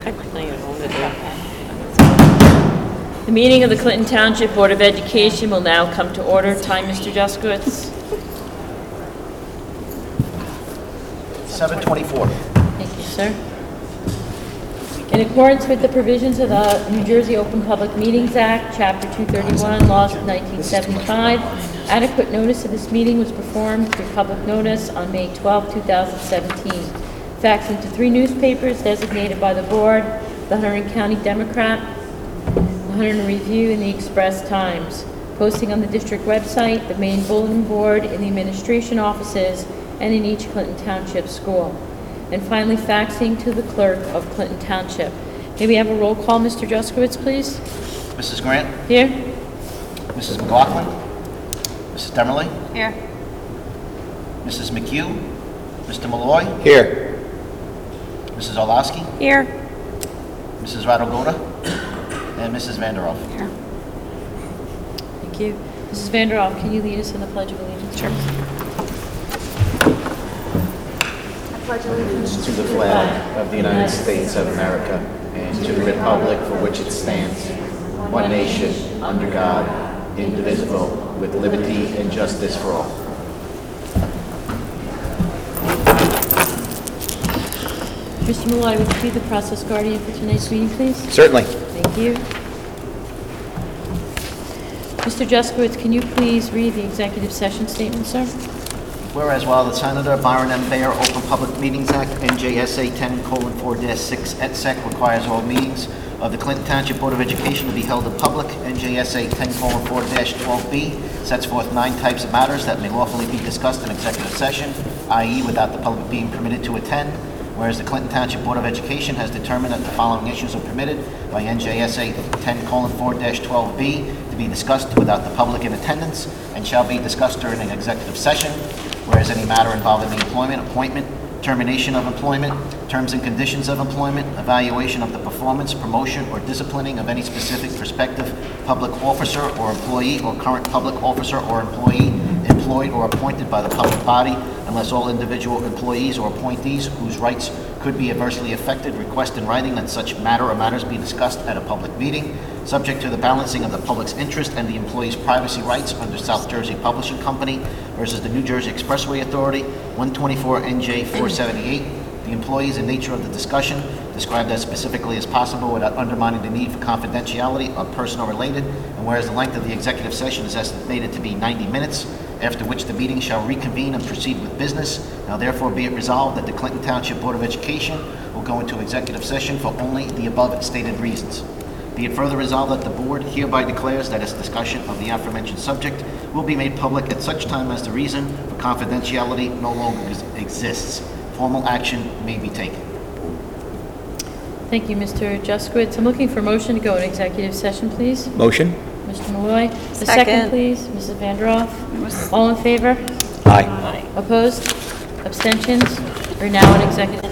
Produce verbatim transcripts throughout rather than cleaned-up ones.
The meeting of the Clinton Township Board of Education will now come to order. Time, Mister Juskowitz. seven twenty-four. Thank you, sir. In accordance with the provisions of the New Jersey Open Public Meetings Act, Chapter two thirty-one, laws of nineteen seventy-five, adequate notice of this meeting was performed through public notice on May twelfth, two thousand seventeen. Faxed into three newspapers designated by the board: the Hunterdon County Democrat, the Hunterdon Review, and the Express Times. Posting on the district website, the main bulletin board, in the administration offices, and in each Clinton Township school. And finally, faxing to the clerk of Clinton Township. May we have a roll call, Mister Juskowitz, please? Missus Grant, Here? Missus McLaughlin, Missus Demerly, Here. Missus McHugh, Mister Malloy, Here. Missus Orlowski, Here. Missus Radogoda, and Missus Vanderoff. Here. Thank you. Missus Vanderoff, can you lead us in the Pledge of Allegiance? Sure. To the flag of the United States of America and to the republic for which it stands, one nation, under God, indivisible, with liberty and justice for all. Mister Malloy, would you be the process guardian for tonight's meeting, please? Certainly. Thank you. Mister Juskowitz, can you please read the executive session statement, sir? Whereas while the Senator Byron M. Bayer Open Public Meetings Act, N J S A ten colon four dash six et sec, requires all meetings of the Clinton Township Board of Education to be held in public, N J S A ten colon four dash twelve B sets forth nine types of matters that may lawfully be discussed in executive session, that is without the public being permitted to attend. Whereas the Clinton Township Board of Education has determined that the following issues are permitted by N J S A ten colon four dash twelve B to be discussed without the public in attendance and shall be discussed during an executive session. Whereas any matter involving the employment, appointment, termination of employment, terms and conditions of employment, evaluation of the performance, promotion, or disciplining of any specific prospective public officer or employee or current public officer or employee employed or appointed by the public body, unless all individual employees or appointees whose rights could be adversely affected request in writing that such matter or matters be discussed at a public meeting, subject to the balancing of the public's interest and the employee's privacy rights under South Jersey Publishing Company versus the New Jersey Expressway Authority, one twenty-four N J four seventy-eight. The employees and nature of the discussion described as specifically as possible without undermining the need for confidentiality or personal related, and whereas the length of the executive session is estimated to be ninety minutes, after which the meeting shall reconvene and proceed with business. Now therefore be it resolved that the Clinton Township Board of Education will go into executive session for only the above stated reasons. Be it further resolved that the board hereby declares that its discussion of the aforementioned subject will be made public at such time as the reason for confidentiality no longer exists. Formal action may be taken. Thank you, Mister Juskowitz. I'm looking for a motion to go in executive session, please. Motion? Mister Malloy. The second, Second. please. Missus Vanderoff. All in favor? Aye. Opposed? Abstentions? We're now in executive.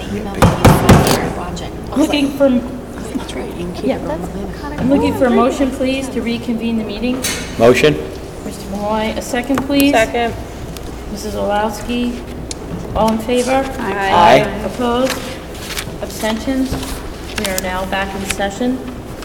Looking for, That's right. You can keep yeah, it that's, rolling. I'm looking for a motion, please, to reconvene the meeting. Motion? Mister Malloy, a second, please. Second. Missus Orlowski. All in favor? Aye. Opposed? Abstentions? We are now back in session.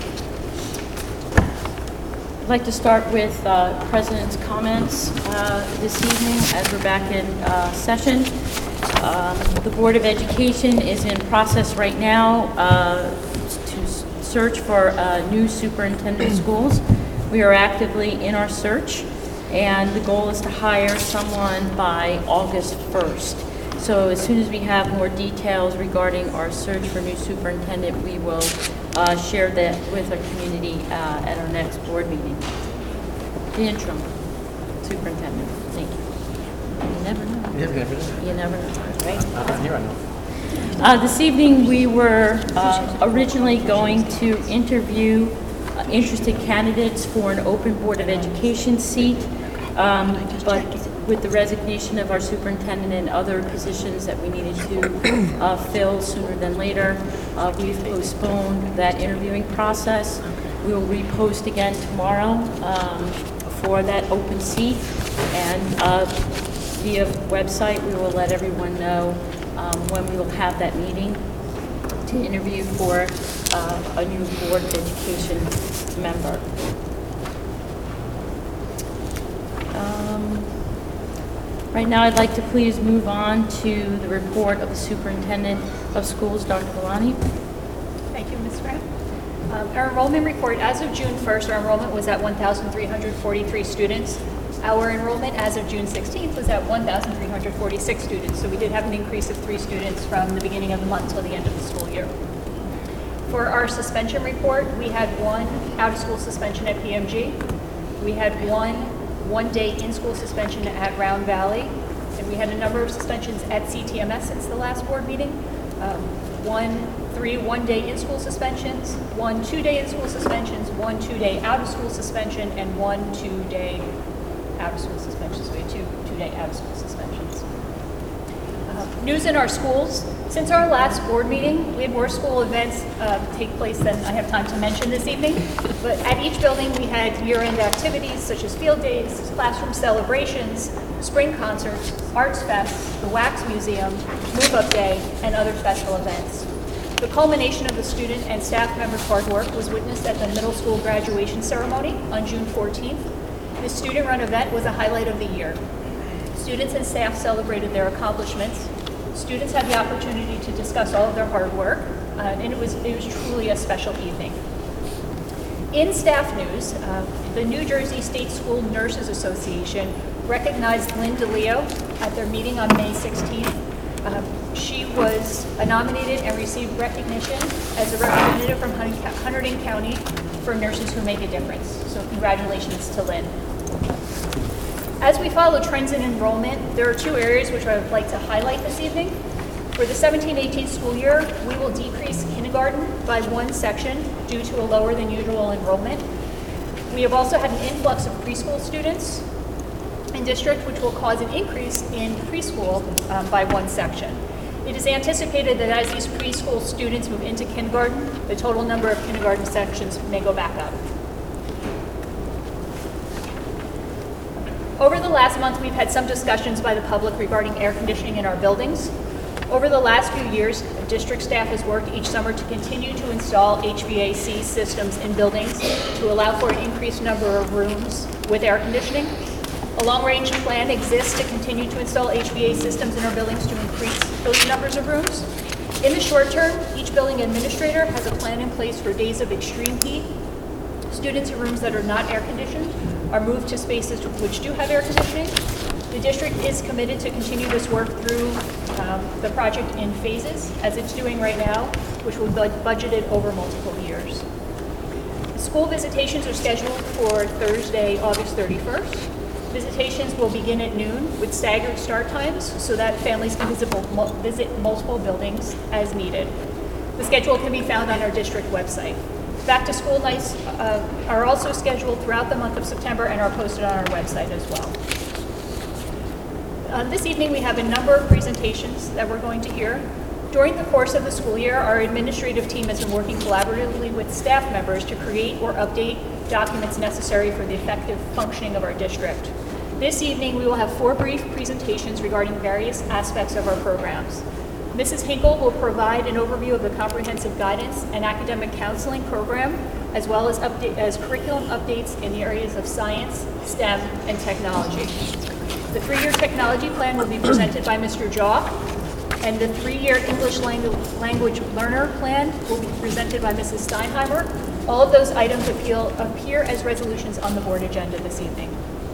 I'd like to start with uh, President's comments uh, this evening as we're back in uh, session. Um, The Board of Education is in process right now uh, to s- search for uh, new superintendent of schools. We are actively in our search, and the goal is to hire someone by August first. So as soon as we have more details regarding our search for new superintendent, we will uh, share that with our community uh, at our next board meeting. The interim superintendent. Thank you. You never know. You never know. You never know, right? Not here, I know. Uh, This evening, we were uh, originally going to interview uh, interested candidates for an open Board of Education seat, um, but with the resignation of our superintendent and other positions that we needed to uh, fill sooner than later, uh, we've postponed that interviewing process. We will repost again tomorrow um, for that open seat, and uh, via website, we will let everyone know um, when we will have that meeting to to interview for uh, a new Board of Education member. Um, Right now, I'd like to please move on to the report of the Superintendent of Schools, Doctor Valani. Thank you, Miz Graham. Um, Our enrollment report, as of June first, our enrollment was at one thousand three hundred forty-three students. Our enrollment as of June sixteenth was at one thousand three hundred forty-six students, so we did have an increase of three students from the beginning of the month till the end of the school year. For our suspension report, we had one out-of-school suspension at P M G. We had one one-day in-school suspension at Round Valley, and we had a number of suspensions at C T M S since the last board meeting. Um, one, three one-day in-school suspensions, one two-day in-school suspensions, one two-day out-of-school suspension, and one two-day out-of-school suspension. So we had two two-day out-of-school suspensions. Uh, news in our schools. Since our last board meeting, we had more school events uh, take place than I have time to mention this evening. But at each building, we had year-end activities such as field days, classroom celebrations, spring concerts, Arts Fest, the Wax Museum, Move-Up Day, and other special events. The culmination of the student and staff members' hard work was witnessed at the middle school graduation ceremony on June fourteenth. This student-run event was a highlight of the year. Students and staff celebrated their accomplishments. Students had the opportunity to discuss all of their hard work, uh, and it was, it was truly a special evening. In staff news, uh, the New Jersey State School Nurses Association recognized Lynn DeLeo at their meeting on May sixteenth. Uh, she was nominated and received recognition as a representative from Hunterdon County for Nurses Who Make a Difference. So congratulations to Lynn. As we follow trends in enrollment, there are two areas which I would like to highlight this evening. For the seventeen eighteen school year, we will decrease kindergarten by one section due to a lower than usual enrollment. We have also had an influx of preschool students in district, which will cause an increase in preschool um, by one section. It is anticipated that as these preschool students move into kindergarten, the total number of kindergarten sections may go back up. Over the last month, we've had some discussions by the public regarding air conditioning in our buildings. Over the last few years, district staff has worked each summer to continue to install H V A C systems in buildings to allow for an increased number of rooms with air conditioning. A long-range plan exists to continue to install H V A systems in our buildings to increase those numbers of rooms. In the short term, each building administrator has a plan in place for days of extreme heat. Students in rooms that are not air conditioned are moved to spaces which do have air conditioning. The district is committed to continue this work through um, the project in phases, as it's doing right now, which will be budgeted over multiple years. School visitations are scheduled for Thursday, August thirty-first. Visitations will begin at noon with staggered start times so that families can visit, visit multiple buildings as needed. The schedule can be found on our district website. Back to school nights uh, are also scheduled throughout the month of September and are posted on our website as well. Uh, this evening we have a number of presentations that we're going to hear. During the course of the school year, our administrative team has been working collaboratively with staff members to create or update documents necessary for the effective functioning of our district. This evening we will have four brief presentations regarding various aspects of our programs. Missus Hinkle will provide an overview of the comprehensive guidance and academic counseling program, as well as, update, as curriculum updates in the areas of science, STEM, and technology. The three-year technology plan will be presented by Mister Jaw, and the three-year English language, language learner plan will be presented by Missus Steinheimer. All of those items appeal, appear as resolutions on the board agenda this evening.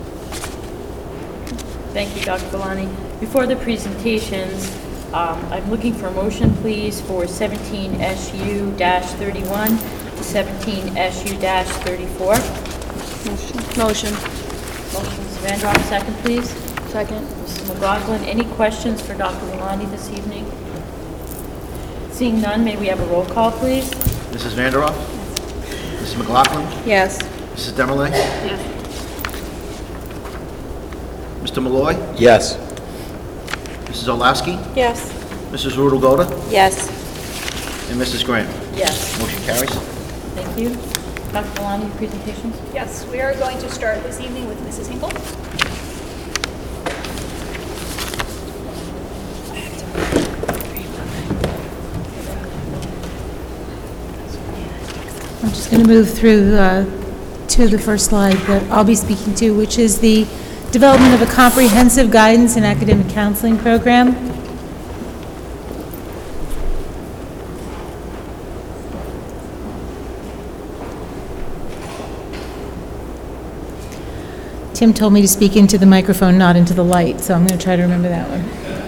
Thank you, Doctor Valani. Before the presentations, um, I'm looking for a motion, please, for seventeen S U thirty-one to seventeen S U thirty-four. Motion. Motion. Motion, Miz Vandross, second, please. Second. Missus McLaughlin, any questions for Doctor Valani this evening? Seeing none, may we have a roll call, please? Missus Vanderoff? Missus McLaughlin? Yes. Missus Demerle? Yes. Mister Malloy? Yes. Missus Orlowski? Yes. Missus Rudelgoda? Yes. And Missus Graham? Yes. Motion carries. Thank you. Doctor Valani, presentations? Yes, we are going to start this evening with Missus Hinkle. I'm just going to move through uh, to the first slide that I'll be speaking to, which is the development of a comprehensive guidance and academic counseling program. Tim told me to speak into the microphone, not into the light, so I'm going to try to remember that one.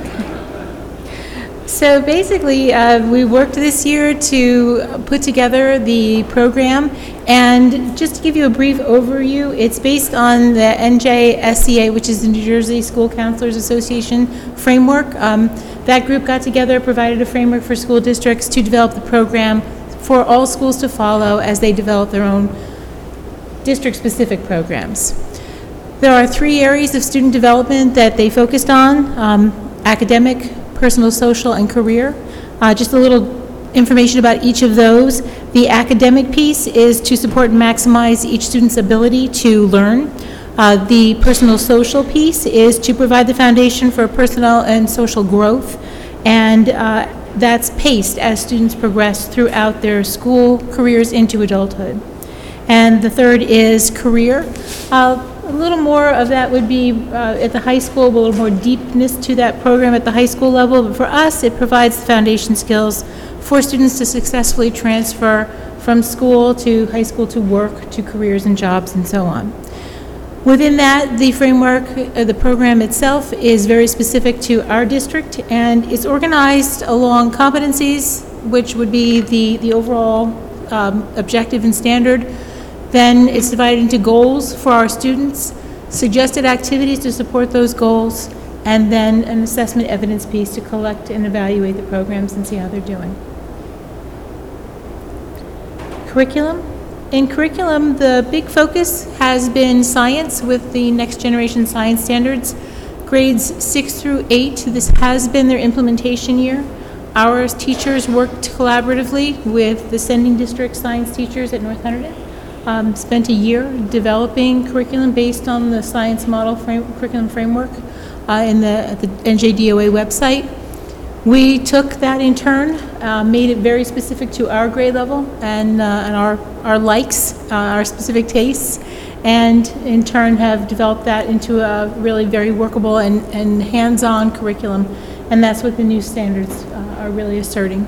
So basically, uh, we worked this year to put together the program, and just to give you a brief overview, it's based on the N J S C A, which is the New Jersey School Counselors Association framework. Um, that group got together, provided a framework for school districts to develop the program for all schools to follow as they develop their own district-specific programs. There are three areas of student development that they focused on: um, academic, personal, social, and career. Uh, just a little information about each of those. The academic piece is to support and maximize each student's ability to learn. Uh, the personal social piece is to provide the foundation for personal and social growth, and uh, that's paced as students progress throughout their school careers into adulthood. And the third is career. Uh, A little more of that would be uh, at the high school, a little more deepness to that program at the high school level. But for us, it provides the foundation skills for students to successfully transfer from school to high school to work, to careers and jobs and so on. Within that, the framework, uh, the program itself is very specific to our district, and it's organized along competencies, which would be the, the overall um, objective and standard. Then it's divided into goals for our students, suggested activities to support those goals, and then an assessment evidence piece to collect and evaluate the programs and see how they're doing. Curriculum. In curriculum, the big focus has been science with the Next Generation Science Standards. Grades six through eight, this has been their implementation year. Our teachers worked collaboratively with the sending district science teachers at North Hunterdon. Um, spent a year developing curriculum based on the science model frame, curriculum framework uh, in the, at the N J D O A website. We took that in turn, uh, made it very specific to our grade level and, uh, and our, our likes, uh, our specific tastes, and in turn have developed that into a really very workable and, and hands-on curriculum, and that's what the new standards uh, are really asserting.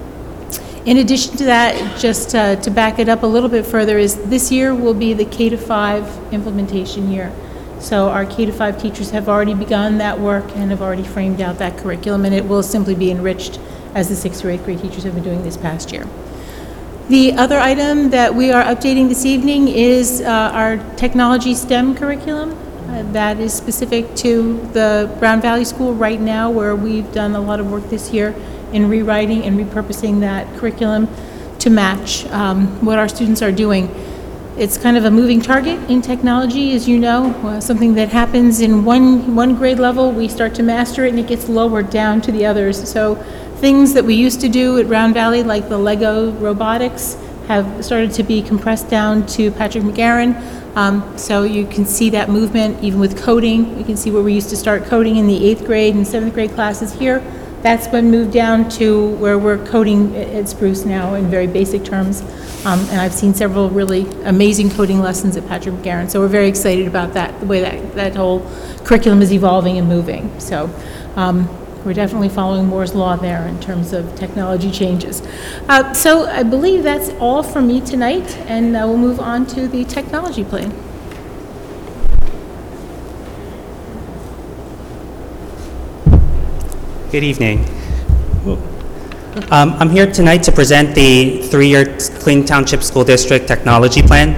In addition to that, just uh, to back it up a little bit further, is this year will be the K to five implementation year. So our K to five teachers have already begun that work and have already framed out that curriculum, and it will simply be enriched as the sixth or eighth grade teachers have been doing this past year. The other item that we are updating this evening is uh, our technology STEM curriculum. Uh, that is specific to the Brown Valley School right now, where we've done a lot of work this year in rewriting and repurposing that curriculum to match um, what our students are doing. It's kind of a moving target in technology, as you know, uh, something that happens in one, one grade level, we start to master it and it gets lowered down to the others. So things that we used to do at Brown Valley, like the Lego robotics, have started to be compressed down to Patrick McGarren. Um, so you can see that movement even with coding. You can see where we used to start coding in the eighth grade and seventh grade classes here. That's been moved down to where we're coding at Spruce now in very basic terms. Um, and I've seen several really amazing coding lessons at Patrick McGarren. So we're very excited about that, the way that, that whole curriculum is evolving and moving. So um, we're definitely following Moore's Law there in terms of technology changes. Uh, so I believe that's all for me tonight, and uh, we'll move on to the technology plan. Good evening. Um, I'm here tonight to present the three-year Clinton Township School District Technology Plan.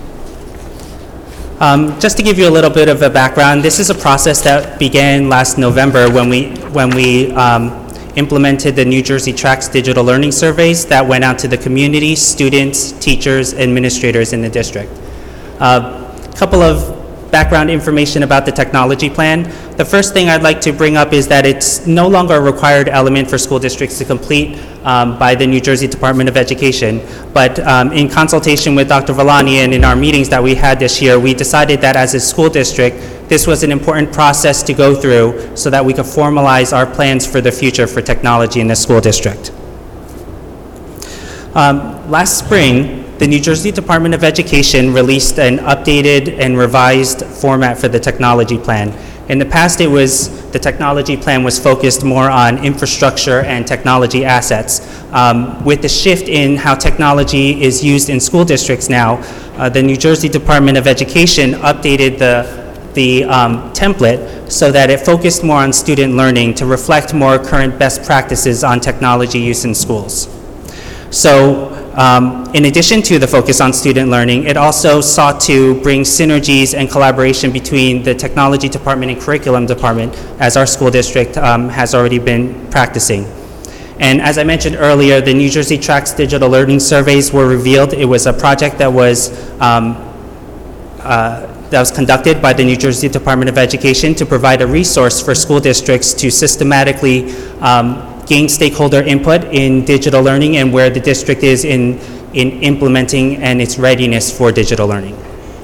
Um, just to give you a little bit of a background, this is a process that began last November when we, when we um, implemented the New Jersey Tracks digital learning surveys that went out to the community, students, teachers, administrators in the district. A uh, couple of background information about the technology plan. The first thing I'd like to bring up is that it's no longer a required element for school districts to complete um, by the New Jersey Department of Education, but um, in consultation with Doctor Villani and in our meetings that we had this year, we decided that as a school district, this was an important process to go through so that we could formalize our plans for the future for technology in the school district. Um, last spring, the New Jersey Department of Education released an updated and revised format for the technology plan. In the past, it was, the technology plan was focused more on infrastructure and technology assets. Um, with the shift in how technology is used in school districts now, uh, the New Jersey Department of Education updated the the um, template so that it focused more on student learning to reflect more current best practices on technology use in schools. So um, in addition to the focus on student learning, it also sought to bring synergies and collaboration between the technology department and curriculum department, as our school district um, has already been practicing. And as I mentioned earlier, the New Jersey Tracks Digital Learning Surveys were revealed. It was a project that was um, uh, that was conducted by the New Jersey Department of Education to provide a resource for school districts to systematically um, gain stakeholder input in digital learning and where the district is in, in implementing and its readiness for digital learning.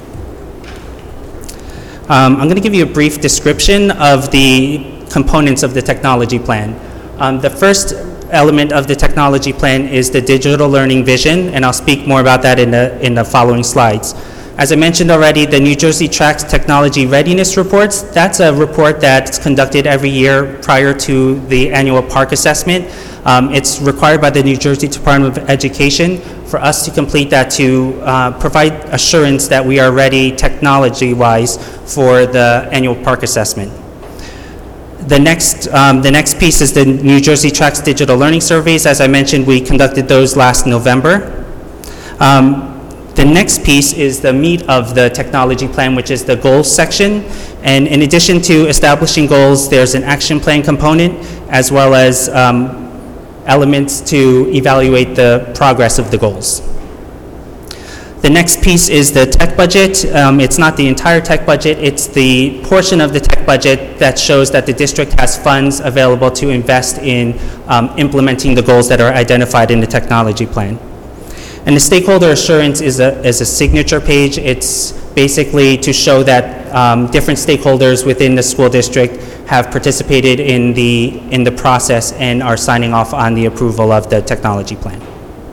Um, I'm going to give you a brief description of the components of the technology plan. Um, the first element of the technology plan is the digital learning vision, and I'll speak more about that in the, in the following slides. As I mentioned already, the New Jersey Tracks Technology Readiness Reports, that's a report that's conducted every year prior to the annual park assessment. Um, it's required by the New Jersey Department of Education for us to complete that to uh, provide assurance that we are ready technology-wise for the annual park assessment. The next, um, the next piece is the New Jersey Tracks Digital Learning Surveys. As I mentioned, we conducted those last November. Um, The next piece is the meat of the technology plan, which is the goals section. And in addition to establishing goals, there's an action plan component, as well as um, elements to evaluate the progress of the goals. The next piece is the tech budget. Um, it's not the entire tech budget, it's the portion of the tech budget that shows that the district has funds available to invest in um, implementing the goals that are identified in the technology plan. And the stakeholder assurance is a, is a signature page. It's basically to show that um, different stakeholders within the school district have participated in the, in the process and are signing off on the approval of the technology plan.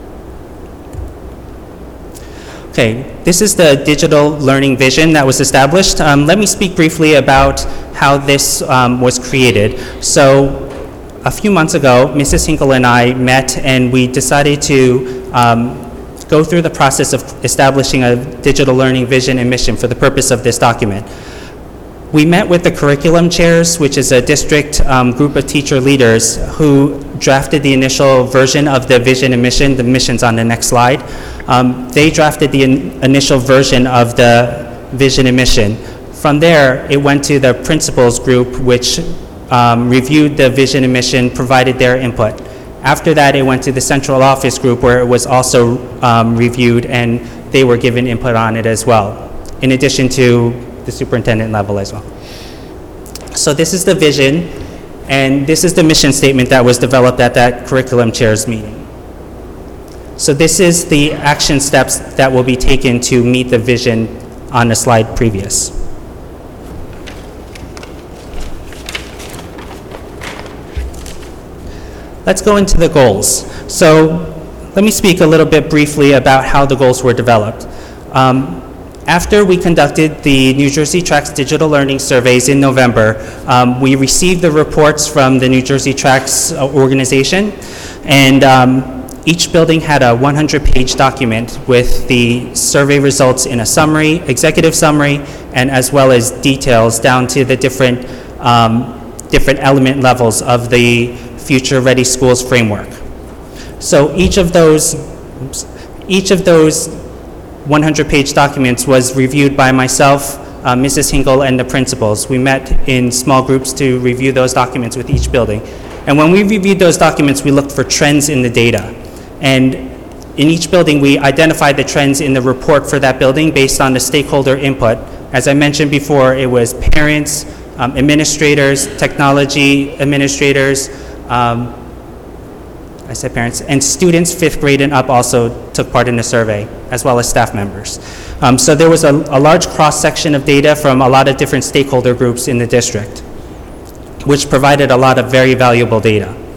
Okay, this is the digital learning vision that was established. Um, let me speak briefly about how this um, was created. So a few months ago, Missus Hinkle and I met and we decided to um, go through the process of establishing a digital learning vision and mission for the purpose of this document. We met with the curriculum chairs, which is a district um, group of teacher leaders who drafted the initial version of the vision and mission. The mission's on the next slide. Um, they drafted the in initial version of the vision and mission. From there, it went to the principals group, which um, reviewed the vision and mission, provided their input. After that, it went to the central office group where it was also um, reviewed and they were given input on it as well, in addition to the superintendent level as well. So this is the vision, and this is the mission statement that was developed at that curriculum chairs meeting. So this is the action steps that will be taken to meet the vision on the slide previous. Let's go into the goals. So let me speak a little bit briefly about how the goals were developed. Um, after we conducted the New Jersey Tracks Digital Learning Surveys in November, um, we received the reports from the New Jersey Tracks uh, organization, and um, each building had a one hundred page document with the survey results in a summary, executive summary, and as well as details down to the different, um, different element levels of the Future Ready Schools framework. So each of those, oops, each of those one hundred page documents was reviewed by myself, uh, Missus Hinkle, and the principals. We met in small groups to review those documents with each building. And when we reviewed those documents, we looked for trends in the data. And in each building, we identified the trends in the report for that building based on the stakeholder input. As I mentioned before, it was parents, um, administrators, technology administrators, Um, I said parents, and students fifth grade and up also took part in the survey, as well as staff members. Um, so there was a, a large cross-section of data from a lot of different stakeholder groups in the district, which provided a lot of very valuable data.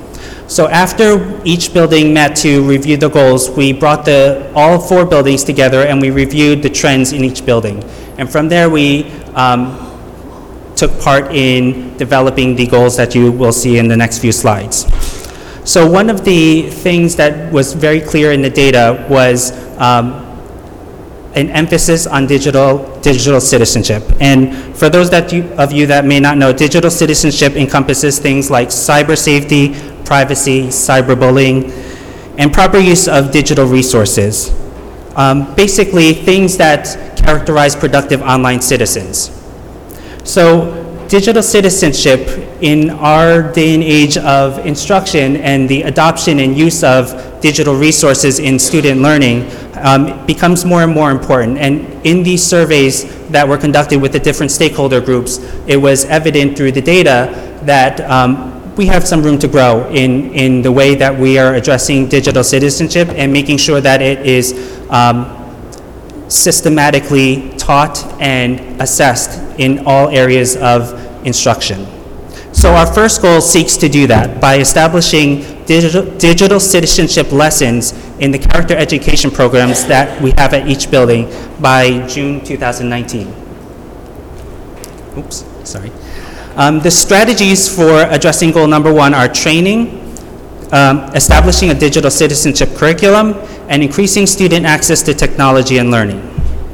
So after each building met to review the goals, we brought the, all four buildings together and we reviewed the trends in each building. And from there, we um, took part in developing the goals that you will see in the next few slides. So one of the things that was very clear in the data was um, an emphasis on digital digital citizenship. And for those that you, of you that may not know, digital citizenship encompasses things like cyber safety, privacy, cyberbullying, and proper use of digital resources. Um, basically, things that characterize productive online citizens. So digital citizenship in our day and age of instruction and the adoption and use of digital resources in student learning um, becomes more and more important. And in these surveys that were conducted with the different stakeholder groups, it was evident through the data that um, we have some room to grow in, in the way that we are addressing digital citizenship and making sure that it is um, systematically taught and assessed in all areas of instruction. So our first goal seeks to do that by establishing digital, digital citizenship lessons in the character education programs that we have at each building by June two thousand nineteen. Oops, sorry. Um, the strategies for addressing goal number one are training, um, establishing a digital citizenship curriculum, and increasing student access to technology and learning.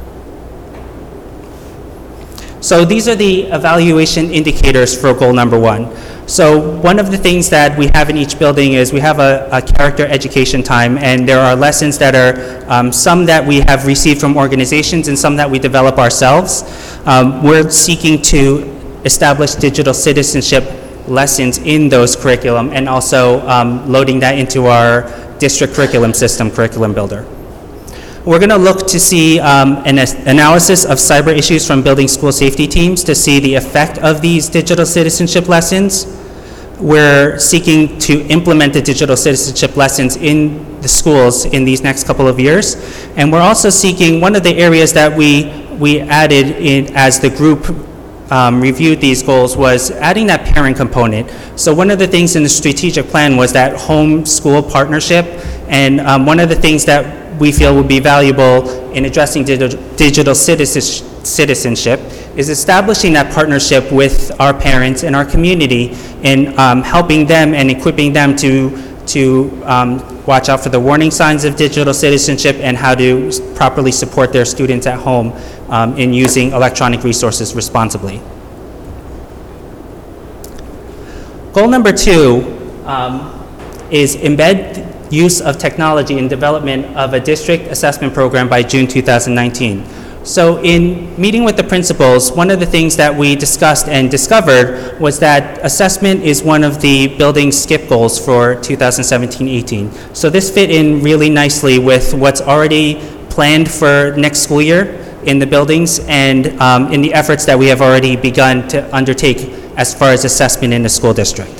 So these are the evaluation indicators for goal number one. So one of the things that we have in each building is we have a, a character education time, and there are lessons that are um, some that we have received from organizations and some that we develop ourselves. Um, we're seeking to establish digital citizenship lessons in those curriculum and also um, loading that into our district curriculum system, Curriculum Builder. We're going to look to see um, an analysis of cyber issues from building school safety teams to see the effect of these digital citizenship lessons. We're seeking to implement the digital citizenship lessons in the schools in these next couple of years. And we're also seeking, one of the areas that we, we added in as the group um, reviewed these goals was adding that parent component. So one of the things in the strategic plan was that home-school partnership. And um, one of the things that we feel would be valuable in addressing digital, digital citizenship is establishing that partnership with our parents and our community in um, helping them and equipping them to, to um, watch out for the warning signs of digital citizenship and how to properly support their students at home um, in using electronic resources responsibly. Goal number two um, is embed use of technology in development of a district assessment program by June two thousand nineteen. So in meeting with the principals, one of the things that we discussed and discovered was that assessment is one of the building skip goals for two thousand seventeen eighteen. So this fit in really nicely with what's already planned for next school year in the buildings and um, in the efforts that we have already begun to undertake as far as assessment in the school district.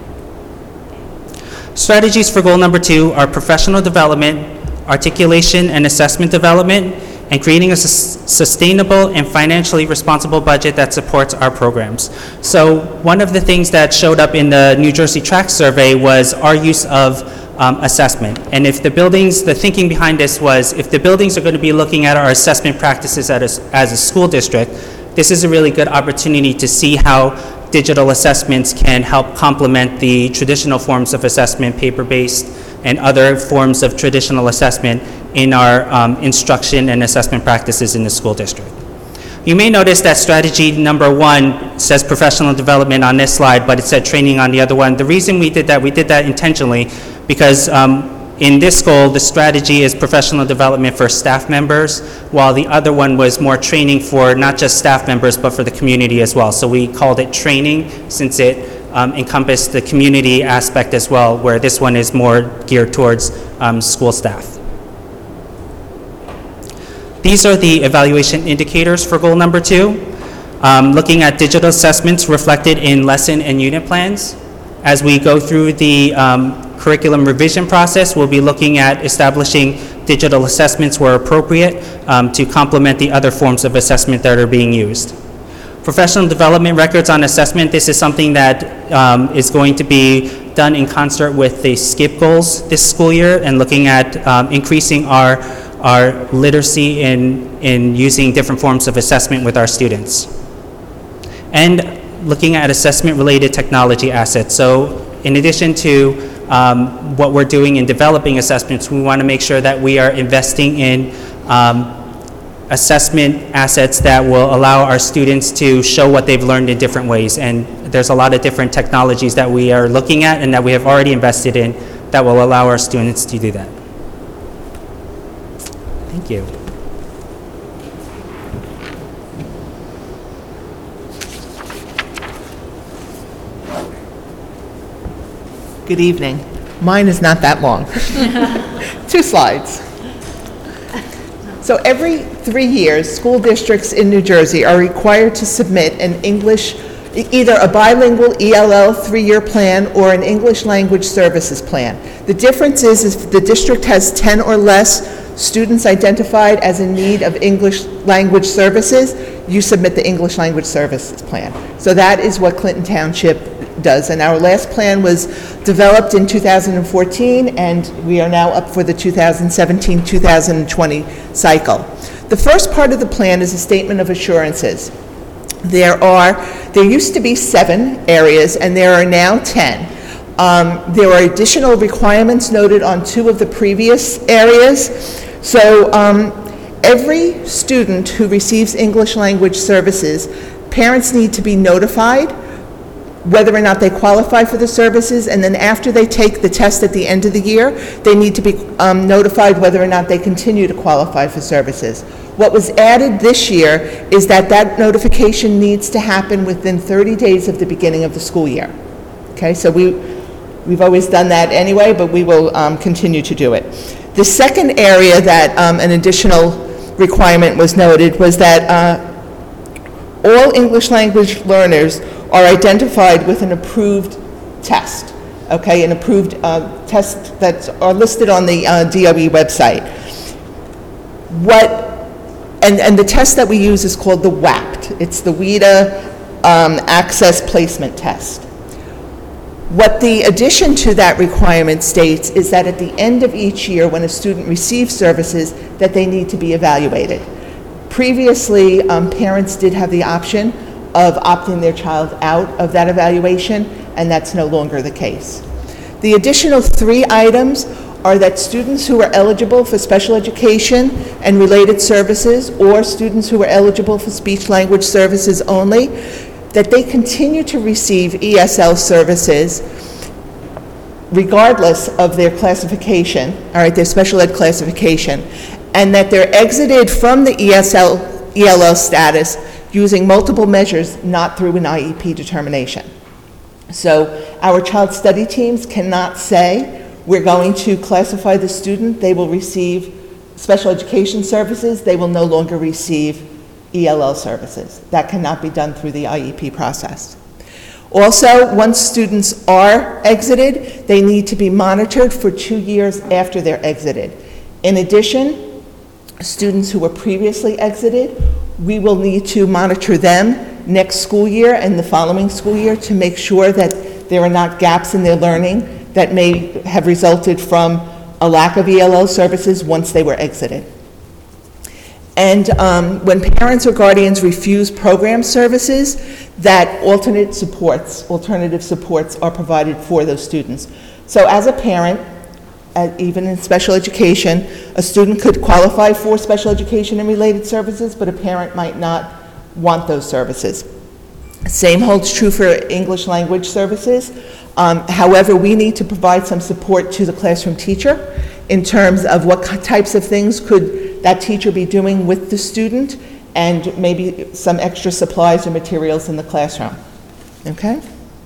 Strategies for goal number two are professional development, articulation and assessment development, and creating a sus sustainable and financially responsible budget that supports our programs. So one of the things that showed up in the New Jersey Track Survey was our use of um, assessment. And if the buildings, the thinking behind this was, if the buildings are going to be looking at our assessment practices as a, as a school district, this is a really good opportunity to see how digital assessments can help complement the traditional forms of assessment, paper-based, and other forms of traditional assessment in our um, instruction and assessment practices in the school district. You may notice that strategy number one says professional development on this slide, but it said training on the other one. The reason we did that, we did that intentionally because um, in this goal, the strategy is professional development for staff members, while the other one was more training for not just staff members, but for the community as well. So we called it training since it um, encompassed the community aspect as well, where this one is more geared towards um, school staff. These are the evaluation indicators for goal number two. Um, looking at digital assessments reflected in lesson and unit plans. As we go through the um, curriculum revision process, we'll be looking at establishing digital assessments where appropriate um, to complement the other forms of assessment that are being used. Professional development records on assessment, this is something that um, is going to be done in concert with the SKIP goals this school year and looking at um, increasing our, our literacy in, in using different forms of assessment with our students. And looking at assessment-related technology assets. So in addition to um, what we're doing in developing assessments, we want to make sure that we are investing in um, assessment assets that will allow our students to show what they've learned in different ways. And there's a lot of different technologies that we are looking at and that we have already invested in that will allow our students to do that. Thank you. Good evening. Mine is not that long. Two slides. So every three years, school districts in New Jersey are required to submit an English, either a bilingual E L L three-year plan or an English language services plan. The difference is if the district has ten or less students identified as in need of English language services, you submit the English language services plan. So that is what Clinton Township does. And our last plan was developed in two thousand fourteen, and we are now up for the two thousand seventeen two thousand twenty cycle. The first part of the plan is a statement of assurances. There are, there used to be seven areas, and there are now ten. Um, there are additional requirements noted on two of the previous areas. So um, every student who receives English language services, parents need to be notified whether or not they qualify for the services, and then after they take the test at the end of the year, they need to be um, notified whether or not they continue to qualify for services. What was added this year is that that notification needs to happen within thirty days of the beginning of the school year. Okay, so we, we've always done that anyway, but we will um, continue to do it. The second area that um, an additional requirement was noted was that uh, all English language learners are identified with an approved test, okay, an approved uh, test that are listed on the uh, D O E website. What, and, and the test that we use is called the W A P T. It's the WIDA um, Access Placement Test. What the addition to that requirement states is that at the end of each year when a student receives services, that they need to be evaluated. Previously, um, parents did have the option of opting their child out of that evaluation, and that's no longer the case. The additional three items are that students who are eligible for special education and related services, or students who are eligible for speech language services only, that they continue to receive E S L services regardless of their classification, all right, their special ed classification, and that they're exited from the E S L, E L L status using multiple measures, not through an I E P determination. So our child study teams cannot say, we're going to classify the student, they will receive special education services, they will no longer receive E L L services. That cannot be done through the I E P process. Also, once students are exited, they need to be monitored for two years after they're exited. In addition, students who were previously exited, we will need to monitor them next school year and the following school year to make sure that there are not gaps in their learning that may have resulted from a lack of E L L services once they were exited. And um, when parents or guardians refuse program services, that alternate supports, alternative supports are provided for those students. So as a parent, uh, even in special education, a student could qualify for special education and related services, but a parent might not want those services. Same holds true for English language services. Um, however, we need to provide some support to the classroom teacher in terms of what types of things could that teacher be doing with the student, and maybe some extra supplies or materials in the classroom. Okay?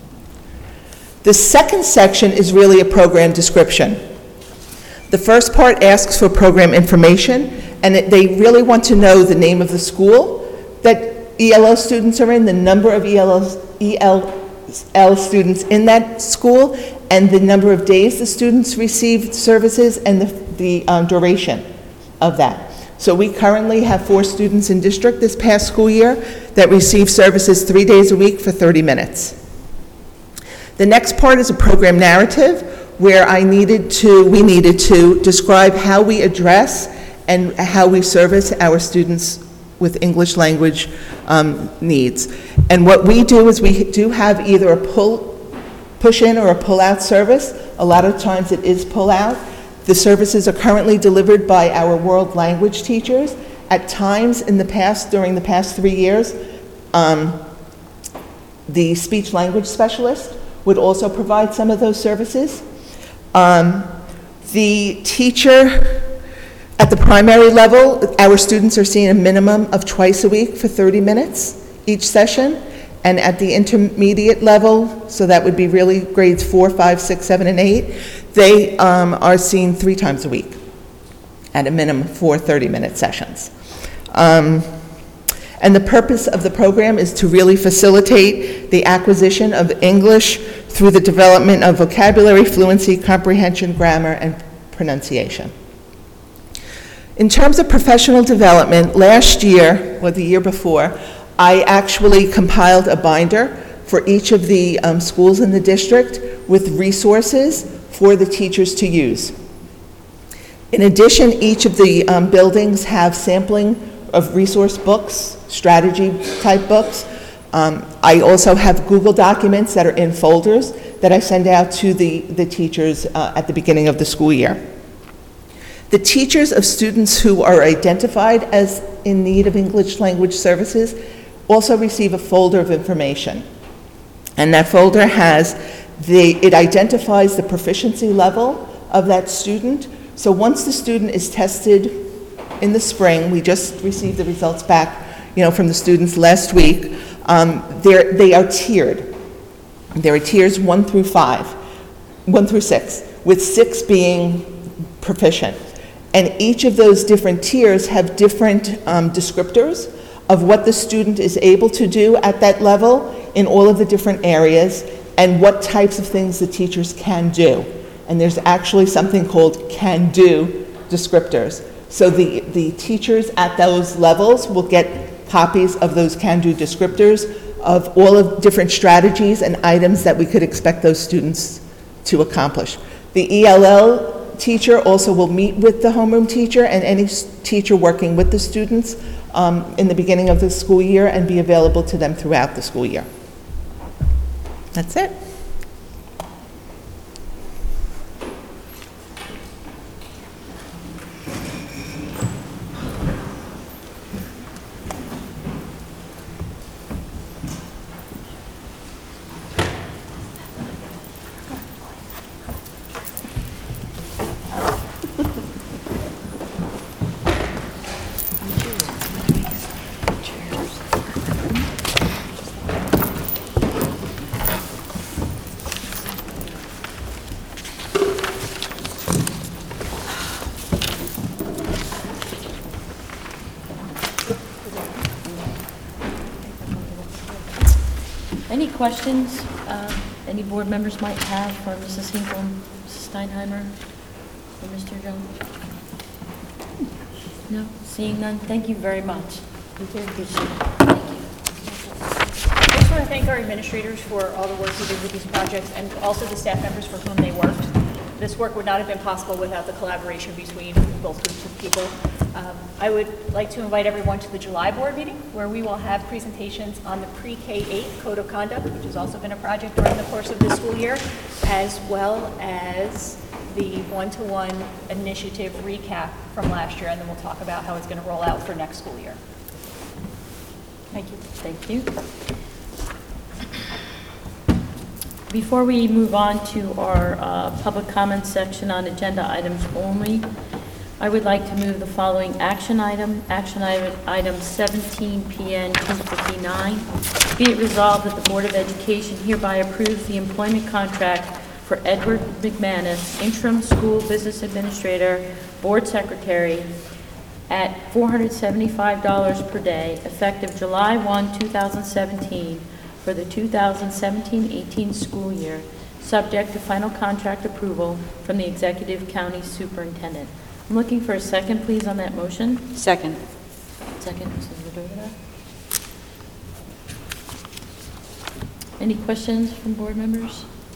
The second section is really a program description. The first part asks for program information, and it, they really want to know the name of the school that E L L students are in, the number of E L L, E L L students in that school, and the number of days the students receive services, and the, the um, duration of that. So we currently have four students in district this past school year that receive services three days a week for thirty minutes. The next part is a program narrative where I needed to, we needed to describe how we address and how we service our students with English language um, needs. And what we do is we do have either a pull, push-in or a pull-out service. A lot of times it is pull-out. The services are currently delivered by our world language teachers. At times in the past, during the past three years, um, the speech-language specialist would also provide some of those services. Um, the teacher at the primary level, our students are seeing a minimum of twice a week for thirty minutes each session. And at the intermediate level, so that would be really grades four, five, six, seven, and eight, they um, are seen three times a week at a minimum for thirty-minute sessions. Um, and the purpose of the program is to really facilitate the acquisition of English through the development of vocabulary, fluency, comprehension, grammar, and pronunciation. In terms of professional development, last year, or the year before, I actually compiled a binder for each of the um, schools in the district with resources for the teachers to use. In addition, each of the um, buildings have sampling of resource books, strategy type books. Um, I also have Google documents that are in folders that I send out to the, the teachers uh, at the beginning of the school year. The teachers of students who are identified as in need of English language services also receive a folder of information. And that folder has the, it identifies the proficiency level of that student. So once the student is tested in the spring, we just received the results back, you know, from the students last week, um, they're, they are tiered. There are tiers one through five, one through six, with six being proficient. And each of those different tiers have different um, descriptors of what the student is able to do at that level in all of the different areas and what types of things the teachers can do. And there's actually something called can-do descriptors. So the, the teachers at those levels will get copies of those can-do descriptors of all of different strategies and items that we could expect those students to accomplish. The E L L teacher also will meet with the homeroom teacher and any teacher working with the students um, in the beginning of the school year and be available to them throughout the school year. That's it. Any questions uh, any board members might have for Missus Hinkle, Missus Steinheimer, or Mister Jones? No? Seeing none? Thank you very much. We do appreciate it. Thank you. I just want to thank our administrators for all the work they did with these projects and also the staff members for whom they worked. This work would not have been possible without the collaboration between both groups of people. Um, I would like to invite everyone to the July board meeting where we will have presentations on the pre-K eight Code of Conduct, which has also been a project during the course of this school year, as well as the one-to-one initiative recap from last year, and then we'll talk about how it's going to roll out for next school year. Thank you. Thank you. Before we move on to our uh, public comment section on agenda items only, I would like to move the following action item. Action item, item seventeen P N two fifty-nine. Be it resolved that the Board of Education hereby approves the employment contract for Edward McManus, interim school business administrator, board secretary, at four hundred seventy-five dollars per day, effective July first, two thousand seventeen, for the two thousand seventeen eighteen school year, subject to final contract approval from the Executive County Superintendent. I'm looking for a second, please, on that motion. Second. Second, Missus Rodota. Any questions from board members?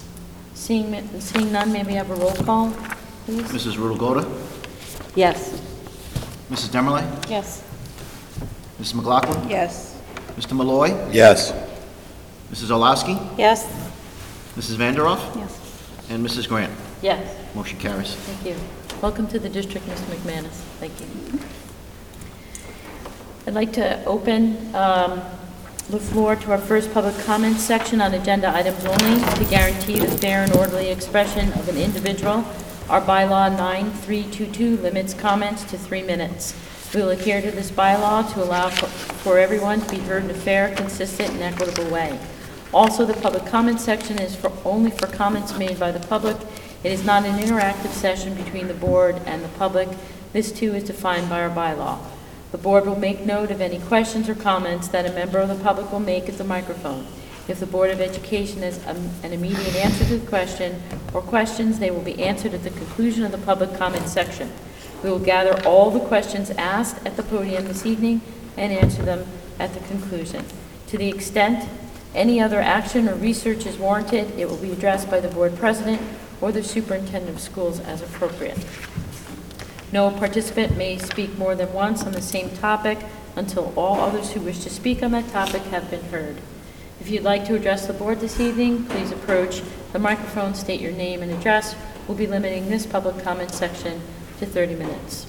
Seeing seeing none, may we have a roll call, please? Missus Rudelgoda? Yes. Missus Demmerle? Yes. Missus McLaughlin? Yes. Mister Malloy? Yes. Missus Orlowski? Yes. Missus Vanderoff? Yes. And Missus Grant? Yes. Motion carries. Thank you. Welcome to the district, Mister McManus. Thank you. I'd like to open um, the floor to our first public comment section on agenda items only to guarantee the fair and orderly expression of an individual. Our bylaw nine three two two limits comments to three minutes. We will adhere to this bylaw to allow for, for everyone to be heard in a fair, consistent, and equitable way. Also, the public comment section is for only for comments made by the public. It is not an interactive session between the board and the public. This too is defined by our bylaw. The board will make note of any questions or comments that a member of the public will make at the microphone. If the Board of Education has a, an immediate answer to the question or questions, they will be answered at the conclusion of the public comment section. We will gather all the questions asked at the podium this evening and answer them at the conclusion. To the extent any other action or research is warranted, it will be addressed by the board president or the superintendent of schools as appropriate. No participant may speak more than once on the same topic until all others who wish to speak on that topic have been heard. If you'd like to address the board this evening, please approach the microphone, state your name and address. We'll be limiting this public comment section to thirty minutes.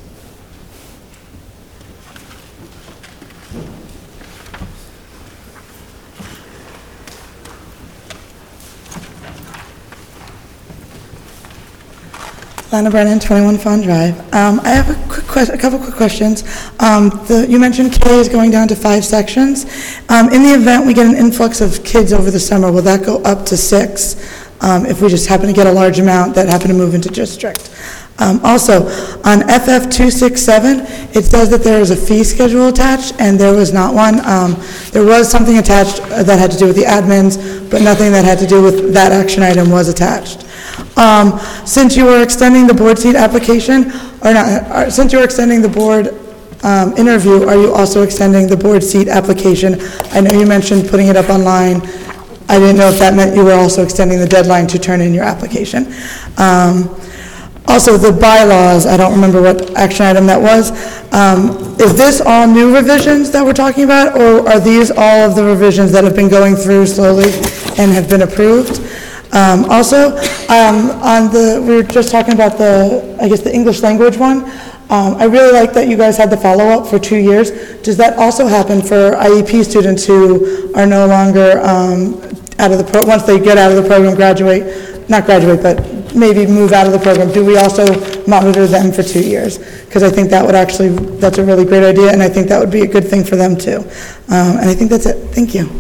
Lana Brennan, twenty-one Fawn Drive. Um, I have a quick que- a couple quick questions. Um, the, you mentioned K is going down to five sections. Um, in the event we get an influx of kids over the summer, will that go up to six? Um, if we just happen to get a large amount that happen to move into district. Um, also, on F F two sixty-seven, it says that there is a fee schedule attached, and there was not one. Um, there was something attached uh, that had to do with the admins, but nothing that had to do with that action item was attached. Um, since you were extending the board seat application, or not, uh, since you were extending the board um, interview, are you also extending the board seat application? I know you mentioned putting it up online. I didn't know if that meant you were also extending the deadline to turn in your application. Um, Also, the bylaws, I don't remember what action item that was. Um, is this all new revisions that we're talking about, or are these all of the revisions that have been going through slowly and have been approved? Um, also, um, on the, we were just talking about the, I guess the English language one. Um, I really like that you guys had the follow-up for two years. Does that also happen for I E P students who are no longer um, out of the pro, once they get out of the program, graduate, not graduate, but maybe move out of the program? Do we also monitor them for two years? Because I think that would actually, that's a really great idea, and I think that would be a good thing for them too. Um, and I think that's it. Thank you.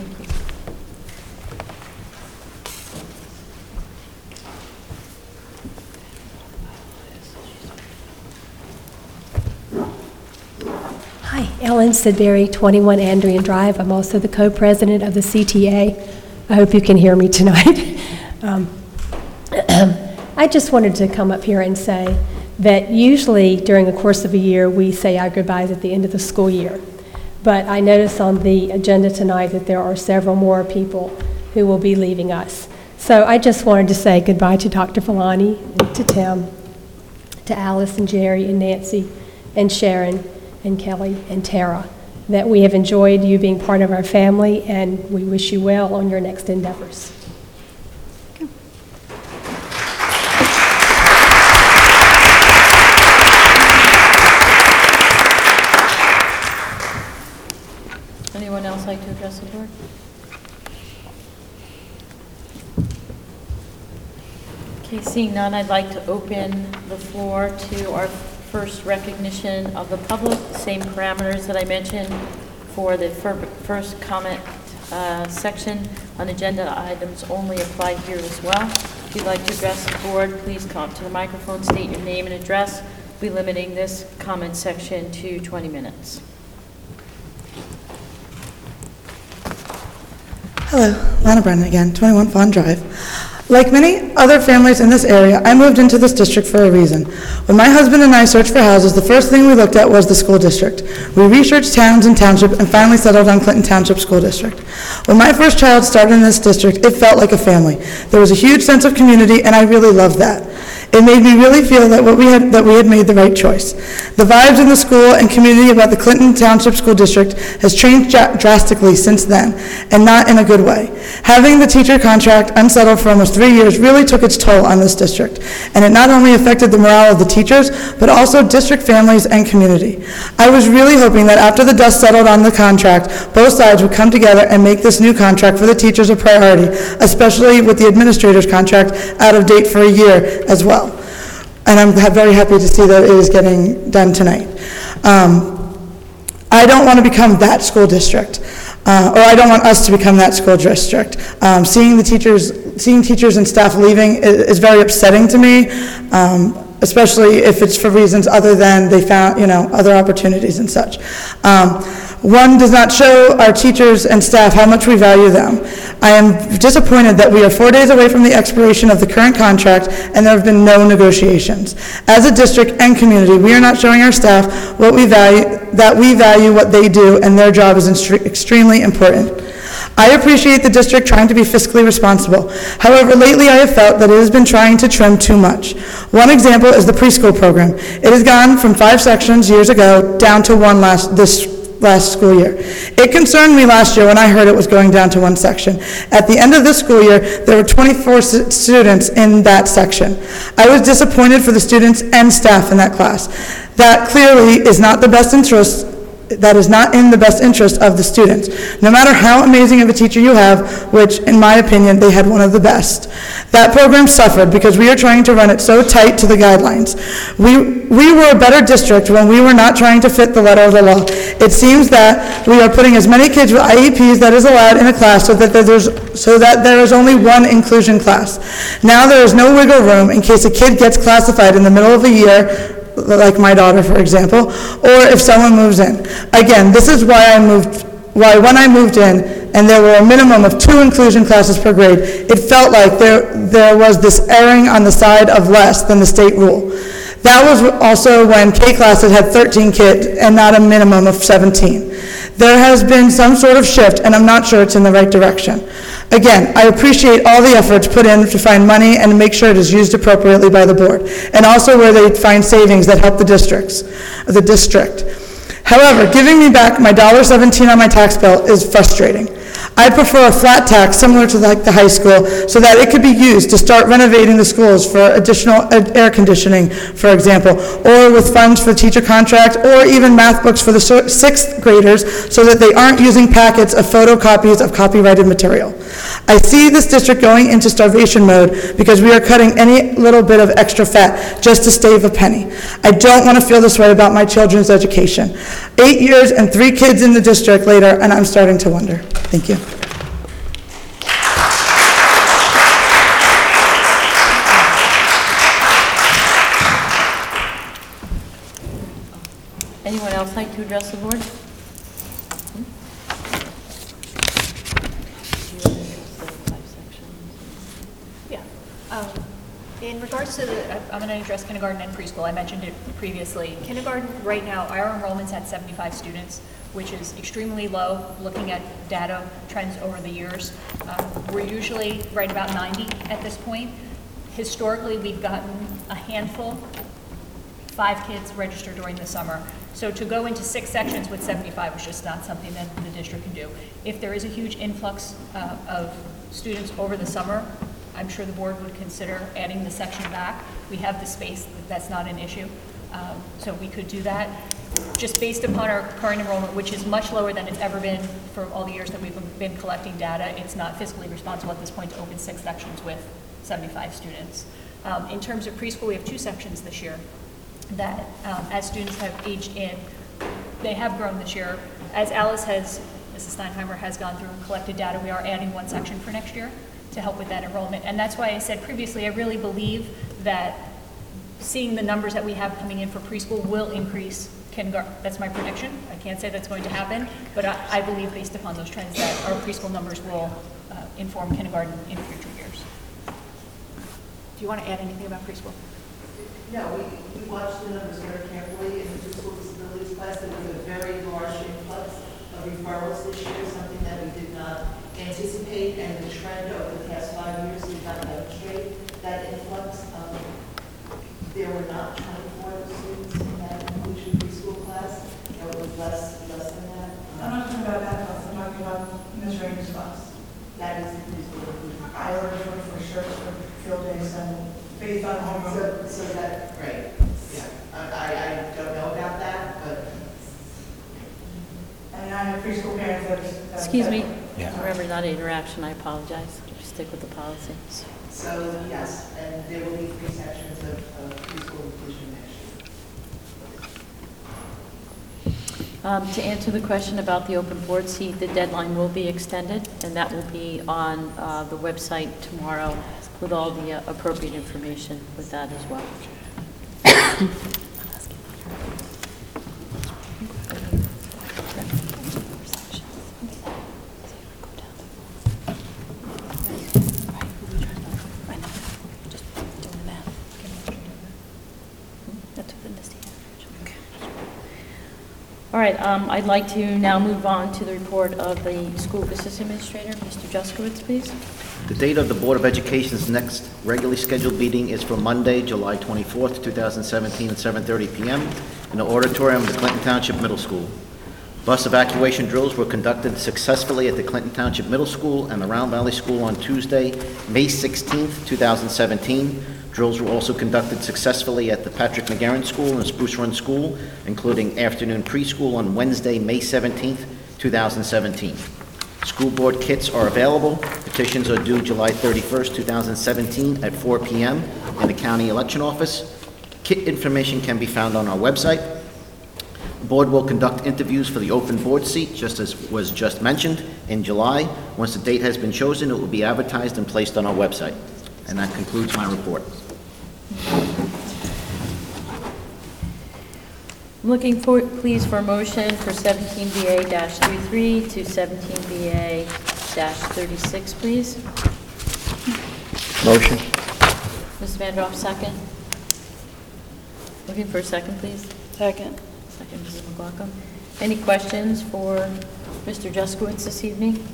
Hi, Ellen Sidbury, twenty-one Andrian Drive. I'm also the co-president of the C T A. I hope you can hear me tonight. um, I just wanted to come up here and say that usually during the course of a year, we say our goodbyes at the end of the school year. But I noticed on the agenda tonight that there are several more people who will be leaving us. So I just wanted to say goodbye to Doctor Villani, and to Tim, to Alice and Jerry and Nancy and Sharon and Kelly and Tara, that we have enjoyed you being part of our family, and we wish you well on your next endeavors. Anyone else like to address the board? Okay, seeing none, I'd like to open the floor to our first recognition of the public. Same parameters that I mentioned for the fir first comment uh, section on agenda items only apply here as well. If you'd like to address the board, please come up to the microphone, state your name and address. We'll be limiting this comment section to twenty minutes. Hello, Lana Brennan again, twenty-one Fawn Drive. Like many other families in this area, I moved into this district for a reason. When my husband and I searched for houses, the first thing we looked at was the school district. We researched towns and township and finally settled on Clinton Township School District. When my first child started in this district, it felt like a family. There was a huge sense of community, and I really loved that. It made me really feel that what we had that we had made the right choice. The vibes in the school and community about the Clinton Township School District has changed dra- drastically since then, and not in a good way. Having the teacher contract unsettled for almost three years really took its toll on this district, and it not only affected the morale of the teachers, but also district families and community. I was really hoping that after the dust settled on the contract, both sides would come together and make this new contract for the teachers a priority, especially with the administrator's contract out of date for a year as well. And I'm ha- very happy to see that it is getting done tonight. Um, I don't want to become that school district, uh, or I don't want us to become that school district. Um, seeing the teachers, seeing teachers and staff leaving is, is very upsetting to me, um, especially if it's for reasons other than they found, you know, other opportunities and such. Um, One does not show our teachers and staff how much we value them. I am disappointed that we are four days away from the expiration of the current contract and there have been no negotiations. As a district and community, we are not showing our staff what we value, that we value what they do, and their job is instre- extremely important. I appreciate the district trying to be fiscally responsible. However, lately I have felt that it has been trying to trim too much. One example is the preschool program. It has gone from five sections years ago down to one last this last school year. It concerned me last year when I heard it was going down to one section. At the end of this school year, there were twenty-four s- students in that section. I was disappointed for the students and staff in that class. That clearly is not the best interest that is not in the best interest of the students. No matter how amazing of a teacher you have, which in my opinion, they had one of the best. That program suffered because we are trying to run it so tight to the guidelines. We, we were a better district when we were not trying to fit the letter of the law. It seems that we are putting as many kids with I E Ps that is allowed in a class so that there's, so that there is only one inclusion class. Now there is no wiggle room in case a kid gets classified in the middle of a year, like my daughter, for example, or if someone moves in. Again, this is why I moved, why when I moved in, and there were a minimum of two inclusion classes per grade, it felt like there, there was this erring on the side of less than the state rule. That was also when K classes had thirteen kids and not a minimum of seventeen. There has been some sort of shift, and I'm not sure it's in the right direction. Again, I appreciate all the efforts put in to find money and to make sure it is used appropriately by the board, and also where they find savings that help the districts, the district. However, giving me back my one dollar seventeen on my tax bill is frustrating. I prefer a flat tax similar to like the high school so that it could be used to start renovating the schools for additional air conditioning, for example, or with funds for teacher contract, or even math books for the sixth graders so that they aren't using packets of photocopies of copyrighted material. I see this district going into starvation mode because we are cutting any little bit of extra fat just to save a penny. I don't want to feel this way about my children's education. Eight years and three kids in the district later, and I'm starting to wonder. Thank you. Anyone else like to address the board? Yeah. Um, In regards to the, I'm going to address kindergarten and preschool. I mentioned it previously. Kindergarten, right now, our enrollment's at seventy-five students, which is extremely low, looking at data trends over the years. Um, We're usually right about ninety at this point. Historically, we've gotten a handful, five kids registered during the summer. So to go into six sections with seventy-five was just not something that the district can do. If there is a huge influx uh, of students over the summer, I'm sure the board would consider adding the section back. We have the space, that's not an issue. Um, so we could do that. Just based upon our current enrollment, which is much lower than it's ever been for all the years that we've been collecting data, it's not fiscally responsible at this point to open six sections with seventy-five students. Um, in terms of preschool, we have two sections this year that um, as students have aged in, they have grown this year. As Alice has, Missus Steinheimer has gone through and collected data, we are adding one section for next year to help with that enrollment. And that's why I said previously, I really believe that seeing the numbers that we have coming in for preschool will increase kindergarten. That's my prediction. I can't say that's going to happen, but I, I believe based upon those trends that our preschool numbers will uh, inform kindergarten in future years. Do you want to add anything about preschool? No, we, we watched the numbers very carefully in the physical disabilities class. There was a very large influx of referrals this year, something that we did not anticipate, and the trend over the past five years did not demonstrate that influx. Um, there were not twenty-four students in that inclusion preschool class. There was less, less than that. I'm not talking about that class, I'm talking about Miz Rainey's class. That is the preschool inclusion. I ordered her for shirts for field days and based on homeroom. So, so that, right, yeah. I, I I don't know about that, but And I have preschool parents that. that- Excuse me. Yeah. Remember, not interaction, I apologize. Stick with the policy. so, yes, and there will be three sections of, of preschool inclusion next year. Um, To answer the question about the open board seat, the deadline will be extended, and that will be on uh, the website tomorrow with all the uh, appropriate information with that as well. All right, um, I'd like to now move on to the report of the school business administrator. Mister Juskowitz, please. The date of the Board of Education's next regularly scheduled meeting is for Monday, July twenty-fourth, two thousand seventeen, at seven thirty p m in the auditorium of the Clinton Township Middle School. Bus evacuation drills were conducted successfully at the Clinton Township Middle School and the Round Valley School on Tuesday, May sixteenth, two thousand seventeen. Drills were also conducted successfully at the Patrick McGarren School and Spruce Run School, including afternoon preschool on Wednesday, May seventeenth, two thousand seventeen. School board kits are available. Petitions are due July thirty-first, two thousand seventeen at four p m in the county election office. Kit information can be found on our website. The board will conduct interviews for the open board seat, just as was just mentioned, in July. Once the date has been chosen, it will be advertised and placed on our website. And that concludes my report. Looking for, please, for a motion for seventeen B A thirty-three to seventeen B A thirty-six, please. Motion. Miz Vanderhoff, second. Looking for a second, please. Second. Second, Missus McLaughlin. Any questions for Mister Juskowitz this evening?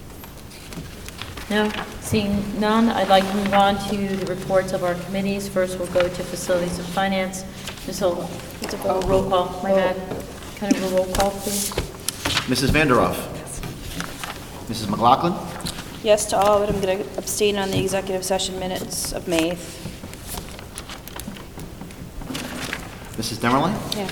No? Seeing none, I'd like to move on to the reports of our committees. First, we'll go to Facilities and Finance. Miz O, oh, roll call, my bad. Kind of a roll call, please. Missus Vanderhoff. Missus McLaughlin. Yes to all, but I'm going to abstain on the executive session minutes of May eighth. Missus Demerle. Yes.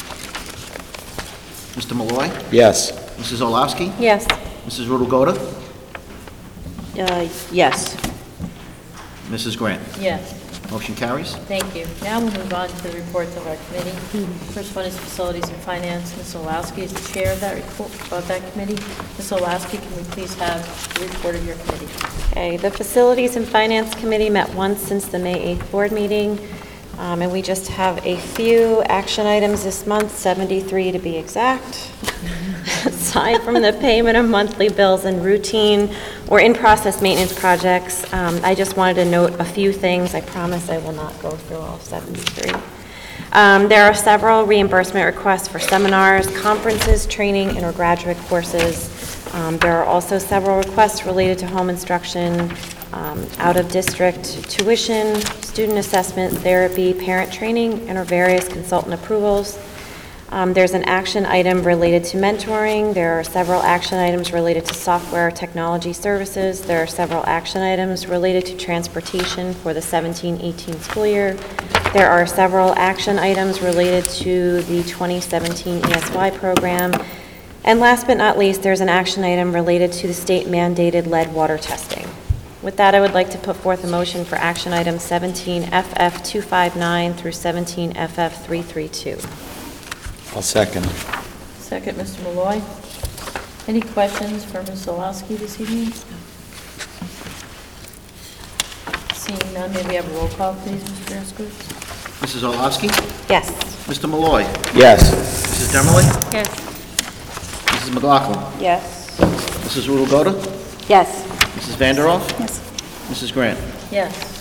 Mister Malloy. Yes. Missus Olowski. Yes. Missus Rudelgoda. Uh, yes. Missus Grant. Yes. Motion carries. Thank you. Now we'll move on to the reports of our committee. First one is Facilities and Finance. Miz Olowski is the chair of that report, of that committee. Miz Olowski, can we please have the report of your committee? Okay, the Facilities and Finance Committee met once since the May eighth board meeting, um, and we just have a few action items this month, seventy-three to be exact. Aside from the payment of monthly bills and routine or in-process maintenance projects, um, I just wanted to note a few things. I promise I will not go through all seventy-three. Um, there are several reimbursement requests for seminars, conferences, training, and or graduate courses. Um, there are also several requests related to home instruction, um, out-of-district tuition, student assessment, therapy, parent training, and or various consultant approvals. Um, there's an action item related to mentoring. There are several action items related to software technology services. There are several action items related to transportation for the seventeen eighteen school year. There are several action items related to the twenty seventeen E S Y program. And last but not least, there's an action item related to the state mandated lead water testing. With that, I would like to put forth a motion for action items seventeen F F two five nine through seventeen F F three three two. I'll second. Second, Mister Malloy. Any questions for Miz Olowski this evening? Seeing none, may we have a roll call, please, Mister Juskowitz? Missus Olowski. Yes. Mister Malloy. Yes. Missus Demerle. Yes. Missus McLaughlin. Yes. Missus Rudelgoda. Yes. Missus Vanderhoff. Yes. Missus Grant. Yes.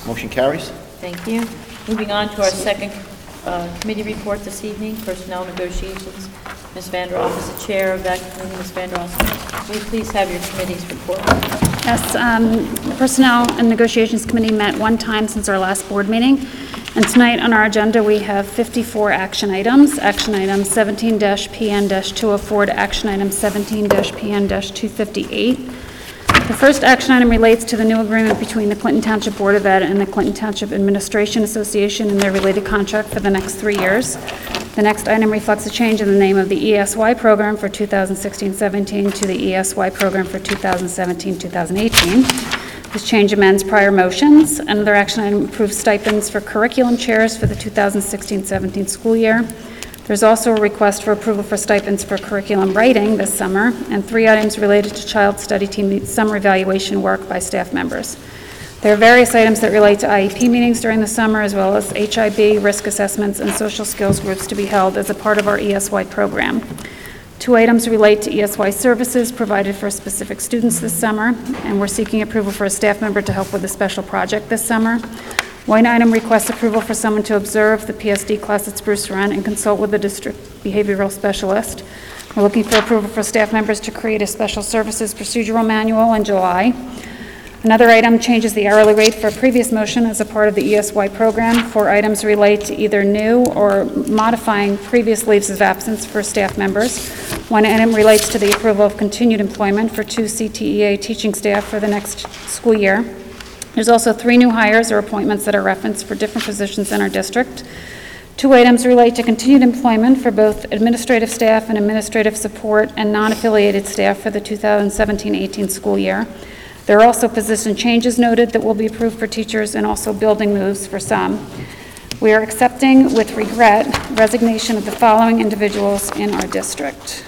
Motion carries. Thank you. Moving on to our second uh, committee report this evening, Personnel Negotiations. Miz Vanderoff is the chair of that committee. Miz Vanderoff, will you please have your committee's report? Yes, um, the Personnel and Negotiations Committee met one time since our last board meeting, and tonight on our agenda we have fifty-four action items. Action item seventeen P N two oh four to action item seventeen P N two fifty-eight. The first action item relates to the new agreement between the Clinton Township Board of Ed and the Clinton Township Administration Association and their related contract for the next three years. The next item reflects a change in the name of the E S Y program for two thousand sixteen seventeen to the E S Y program for two thousand seventeen two thousand eighteen. This change amends prior motions. Another action item approves stipends for curriculum chairs for the two thousand sixteen seventeen school year. There's also a request for approval for stipends for curriculum writing this summer, and three items related to child study team summer evaluation work by staff members. There are various items that relate to I E P meetings during the summer, as well as H I B, risk assessments, and social skills groups to be held as a part of our E S Y program. Two items relate to E S Y services provided for specific students this summer, and we're seeking approval for a staff member to help with a special project this summer. One item requests approval for someone to observe the P S D class at Spruce Run and consult with the district behavioral specialist. We're looking for approval for staff members to create a special services procedural manual in July. Another item changes the hourly rate for a previous motion as a part of the E S Y program. Four items relate to either new or modifying previous leaves of absence for staff members. One item relates to the approval of continued employment for two C T E A teaching staff for the next school year. There's also three new hires or appointments that are referenced for different positions in our district. Two items relate to continued employment for both administrative staff and administrative support and non-affiliated staff for the two thousand seventeen eighteen school year. There are also position changes noted that will be approved for teachers and also building moves for some. We are accepting with regret resignation of the following individuals in our district.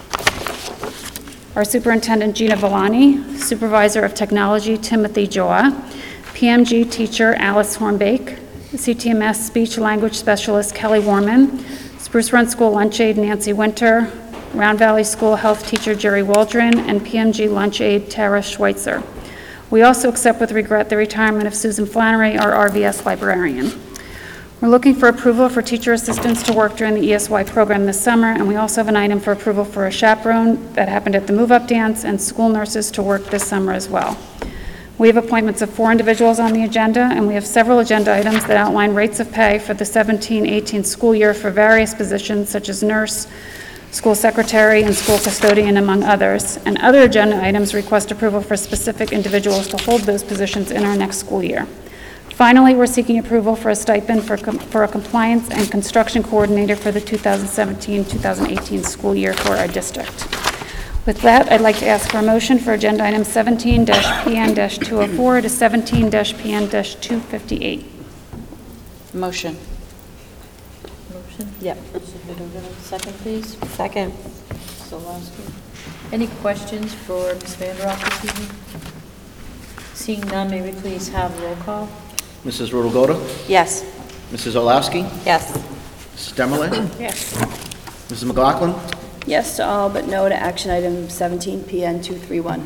Our Superintendent Gina Villani, Supervisor of Technology Timothy Joa, P M G teacher Alice Hornbake, C T M S Speech Language Specialist Kelly Warman, Spruce Run School Lunch Aide Nancy Winter, Round Valley School Health Teacher Jerry Waldron, and P M G Lunch Aide Tara Schweitzer. We also accept with regret the retirement of Susan Flannery, our R V S librarian. We're looking for approval for teacher assistants to work during the E S Y program this summer, and we also have an item for approval for a chaperone that happened at the move-up dance and school nurses to work this summer as well. We have appointments of four individuals on the agenda, and we have several agenda items that outline rates of pay for the seventeen eighteen school year for various positions such as nurse, school secretary, and school custodian, among others. And other agenda items request approval for specific individuals to hold those positions in our next school year. Finally, we're seeking approval for a stipend for, com- for a compliance and construction coordinator for the two thousand seventeen two thousand eighteen school year for our district. With that, I'd like to ask for a motion for agenda item seventeen P N two oh four to seventeen P N two fifty-eight. Motion. Motion? Yep. Second, please. Second. Solowski. Any questions for Miz Vanderoff this evening? Seeing none, may we please have roll call? Missus Rudelgoda? Yes. Missus Orlowski? Yes. Missus Demmerle? Yes. Missus McLaughlin? Yes to all, but no to action item seventeen P N two thirty-one.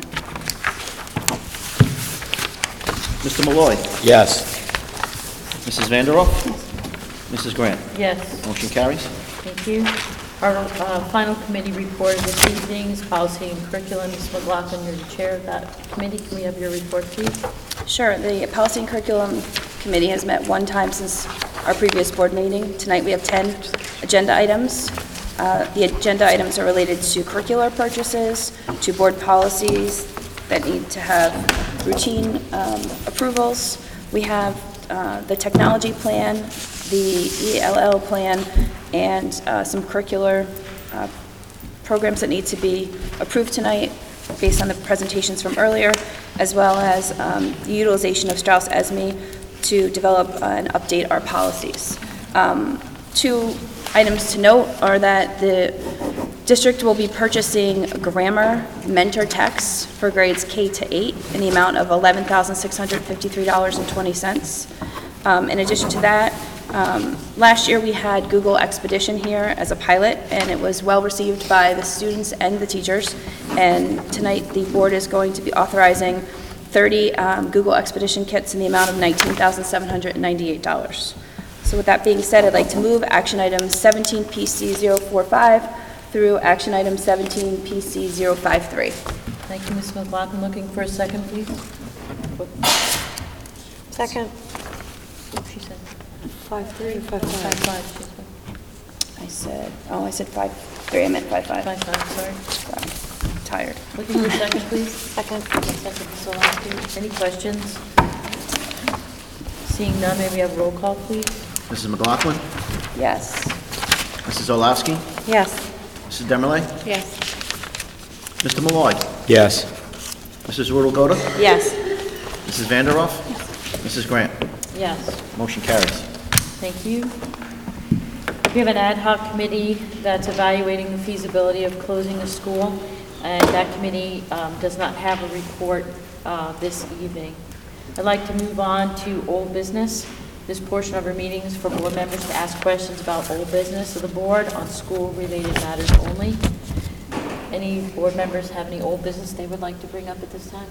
Mister Malloy? Yes. Missus Vanderoff? Missus Grant? Yes. Motion carries. Thank you. Our uh, final committee report this evening is Policy and Curriculum. Miz McLaughlin, you're the chair of that committee. Can we have your report, please? Sure. The Policy and Curriculum Committee has met one time since our previous board meeting. Tonight we have ten agenda items. Uh, The agenda items are related to curricular purchases, to board policies that need to have routine um, approvals. We have uh, the technology plan, the E L L plan, and uh, some curricular uh, programs that need to be approved tonight based on the presentations from earlier, as well as um, the utilization of Strauss-Esme to develop uh, and update our policies. Um, Two items to note are that the district will be purchasing grammar mentor texts for grades K to eight in the amount of eleven thousand six hundred fifty-three dollars and twenty cents. Um, in addition to that, um, last year we had Google Expedition here as a pilot, and it was well received by the students and the teachers. And tonight the board is going to be authorizing thirty um, Google Expedition kits in the amount of nineteen thousand seven hundred ninety-eight dollars. So with that being said, I'd like to move action item seventeen P C zero four five through action item seventeen P C zero five three. Thank you, Miz McLaughlin. Looking for a second, please. Second. What she said? Five, three, five, Five, five. five, she said. I said, oh, I said five three, I meant five five. Five, five, sorry. Sorry, I'm tired. Looking for a second, please. Second. Second, Miz Solowski. Any questions? Seeing none, may we have roll call, please? Missus McLaughlin? Yes. Missus Orlowski? Yes. Missus Demmerle? Yes. Mister Malloy? Yes. Missus Rudelgoda? Yes. Missus Vanderoff? Missus Grant? Yes. Motion carries. Thank you. We have an ad hoc committee that's evaluating the feasibility of closing a school, and that committee um, does not have a report uh, this evening. I'd like to move on to old business. This portion of our meeting is for board members to ask questions about old business of the board on school-related matters only. Any board members have any old business they would like to bring up at this time?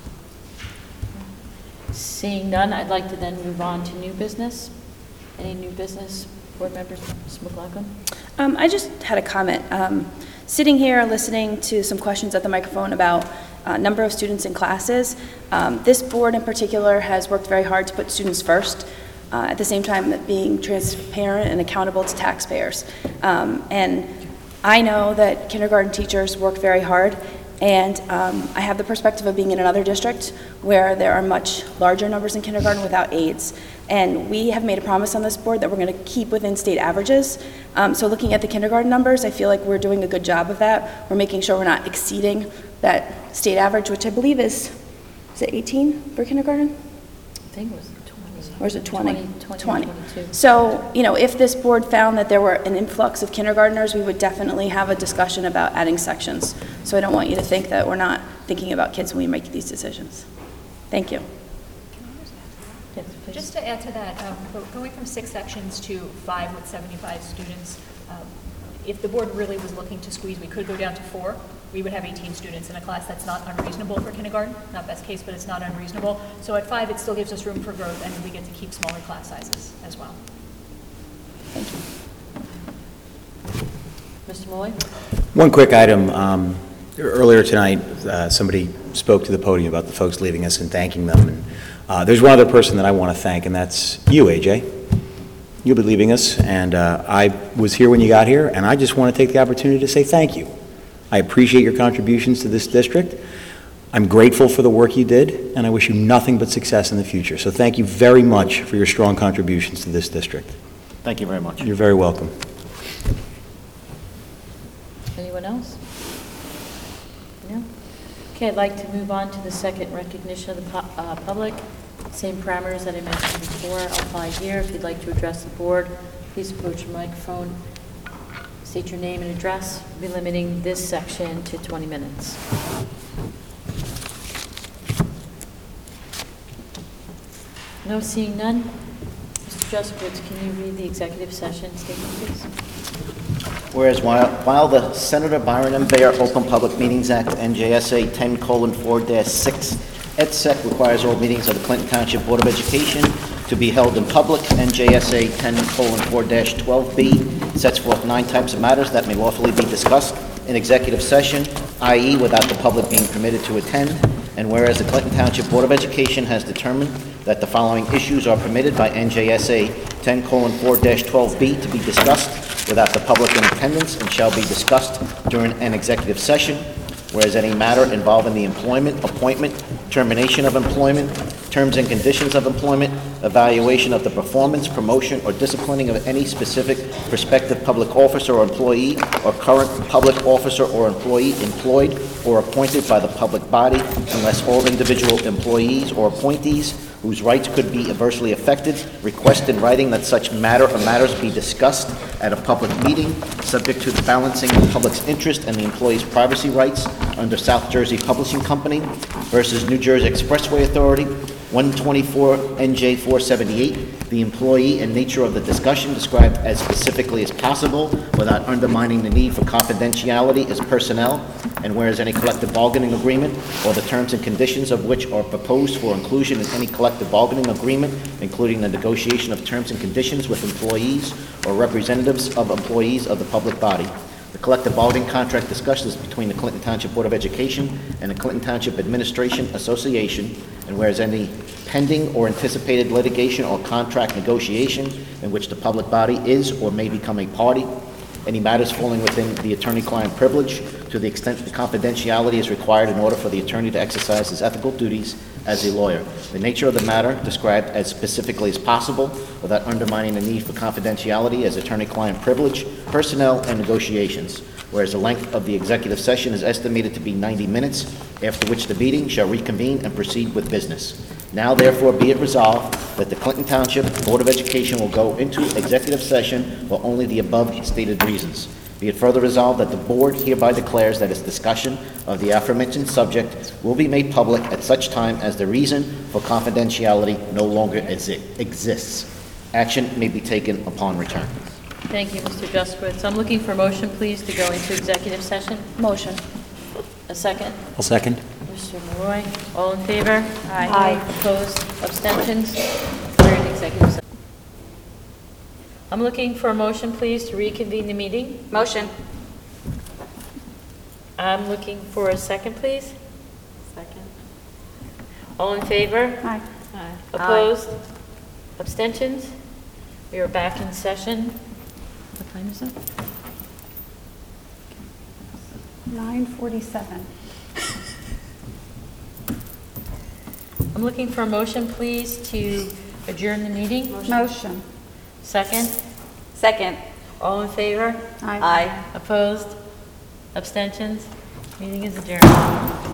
Seeing none, I'd like to then move on to new business. Any new business, board members? Miz McLaughlin? Um, I just had a comment. Um, sitting here listening to some questions at the microphone about uh, number of students in classes, um, this board in particular has worked very hard to put students first, uh, at the same time being transparent and accountable to taxpayers. Um, and I know that kindergarten teachers work very hard, and um, I have the perspective of being in another district where there are much larger numbers in kindergarten without aides. And we have made a promise on this board that we're going to keep within state averages. Um, so looking at the kindergarten numbers, I feel like we're doing a good job of that. We're making sure we're not exceeding that state average, which I believe is, is it eighteen for kindergarten? I think it was twenty. Or is it twenty? twenty, twenty, twenty-two. So, you know, if this board found that there were an influx of kindergartners, we would definitely have a discussion about adding sections. So I don't want you to think that we're not thinking about kids when we make these decisions. Thank you. Yes, please. Just to add to that, um, go- going from six sections to five with seventy-five students, um, if the board really was looking to squeeze, we could go down to four. We would have eighteen students in a class. That's not unreasonable for kindergarten, not best case, but it's not unreasonable. So at five, it still gives us room for growth, and we get to keep smaller class sizes as well. Thank you. Mister Malloy? One quick item. Um, earlier tonight, uh, somebody spoke to the podium about the folks leaving us and thanking them. And, uh, there's one other person that I want to thank, and that's you, A J. You'll be leaving us, and uh, I was here when you got here, and I just want to take the opportunity to say thank you. I appreciate your contributions to this district. I'm grateful for the work you did, and I wish you nothing but success in the future. So thank you very much for your strong contributions to this district. Thank you very much. You're very welcome. Anyone else? No? Okay, I'd like to move on to the second recognition of the pu- uh, public. Same parameters that I mentioned before apply here. If you'd like to address the board, please approach your microphone. State your name and address. We'll be limiting this section to twenty minutes. No, seeing none. Mister Juskowitz, can you read the executive session statement, please? Whereas while, while the Senator Byron M. Baer Open Public Meetings Act, N J S A ten colon four dash six, et sec requires all meetings of the Clinton Township Board of Education to be held in public, N J S A ten colon four dash twelve B sets forth nine types of matters that may lawfully be discussed in executive session, that is without the public being permitted to attend. And whereas the Clinton Township Board of Education has determined that the following issues are permitted by N J S A ten colon four dash twelve B to be discussed without the public in attendance and shall be discussed during an executive session. Whereas any matter involving the employment, appointment, termination of employment, terms and conditions of employment, evaluation of the performance, promotion, or disciplining of any specific prospective public officer or employee or current public officer or employee employed or appointed by the public body, unless all individual employees or appointees whose rights could be adversely affected request in writing that such matter or matters be discussed at a public meeting, subject to the balancing of the public's interest and the employee's privacy rights under South Jersey Publishing Company versus New Jersey Expressway Authority, one twenty-four N J four seventy-eight, the employee and nature of the discussion described as specifically as possible without undermining the need for confidentiality as personnel, and whereas any collective bargaining agreement or the terms and conditions of which are proposed for inclusion in any collective bargaining agreement, including the negotiation of terms and conditions with employees or representatives of employees of the public body. The collective bargaining contract discussed is between the Clinton Township Board of Education and the Clinton Township Administration Association, and whereas any pending or anticipated litigation or contract negotiation in which the public body is or may become a party, any matters falling within the attorney-client privilege to the extent that confidentiality is required in order for the attorney to exercise his ethical duties as a lawyer. The nature of the matter described as specifically as possible without undermining the need for confidentiality as attorney-client privilege, personnel, and negotiations. Whereas the length of the executive session is estimated to be ninety minutes, after which the meeting shall reconvene and proceed with business. Now therefore be it resolved that the Clinton Township Board of Education will go into executive session for only the above stated reasons. Be it further resolved that the board hereby declares that its discussion of the aforementioned subject will be made public at such time as the reason for confidentiality no longer exi- exists. Action may be taken upon return. Thank you, Mister Juskowitz. I'm looking for a motion, please, to go into executive session. Motion. A second. I'll second. Mister Malloy, all in favor? Aye. Opposed? Abstentions? We're in executive session. I'm looking for a motion, please, to reconvene the meeting. Motion. I'm looking for a second, please. Second. All in favor? Aye. Opposed? Abstentions? We are back in session. What time is it? nine forty-seven. I'm looking for a motion, please, to adjourn the meeting. Motion. Second. Second. All in favor? Aye. Aye. Opposed? Abstentions? Meeting is adjourned.